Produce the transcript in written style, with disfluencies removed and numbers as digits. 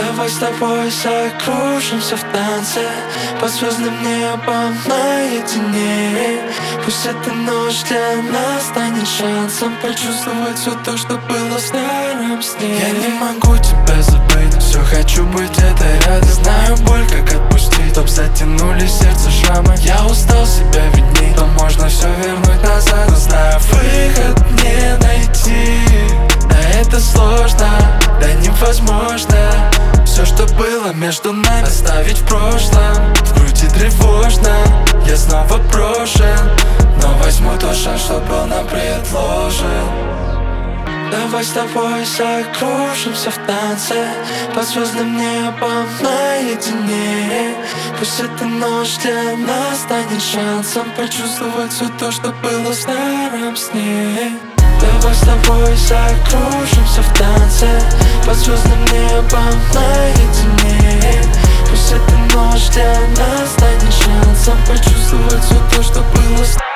Давай с тобой закружимся в танце под звездным небом наедине. Пусть эта ночь для нас станет шансом почувствовать все то, что было в старом сне. Я не могу тебя забыть, все хочу быть где-то рядом. Знаю боль, как отпустить, чтоб затянули сердце шрамы. Я устал себя видней, то можно все вернуть назад, но знаю, выход не найти. Да это сложно, да невозможно. Все, что было между нами, оставить в прошлом. В груди тревожно, я снова брошен, но возьму тот шанс, что был нам предложен. Давай с тобой закружимся в танце под звездным небом наедине. Пусть эта ночь для нас станет шансом почувствовать все то, что было в старом сне. Давай с тобой закружимся в танце под звездным небом наедине. Пусть эта ночь для нас станет шансом почувствовать все то, что было.